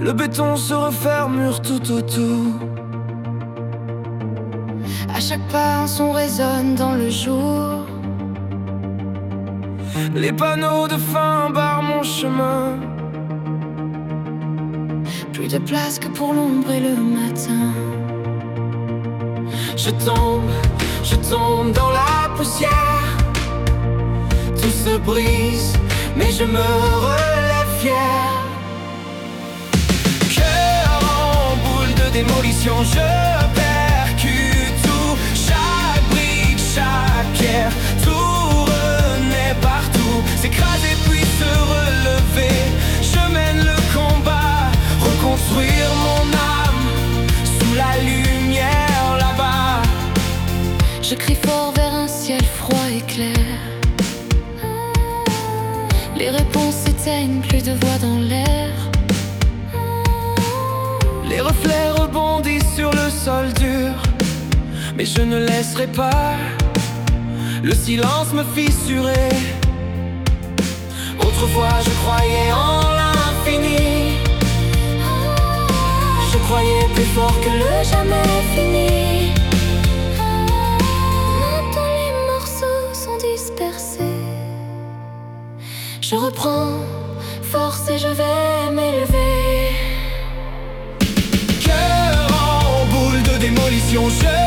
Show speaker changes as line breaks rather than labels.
Le béton se referme, mur tout autour.
À chaque pas un son résonne dans le jour.
Les panneaux de fin barrent mon chemin.
Plus de place que pour l'ombre et le matin.
Je tombe dans la poussière. Tout se brise, mais je me relève fier. Cœur en boule de démolition, je percute tout. Chaque brique, chaque pierre, tout renaît partout. S'écraser puis se relever. Je mène le combat, reconstruire mon âme sous la lumière là-bas.
Je crie fort vers un ciel froid et clair. Les réponses s'éteignent, plus de voix dans l'air.
Les reflets rebondissent sur le sol dur, mais je ne laisserai pas le silence me fissurer. Autrefois je croyais en l'infini. Je croyais plus fort que le jamais fini.
Maintenant les morceaux sont dispersés. Je reprends force et je vais m'élever.
Cœur en boule de démolition, je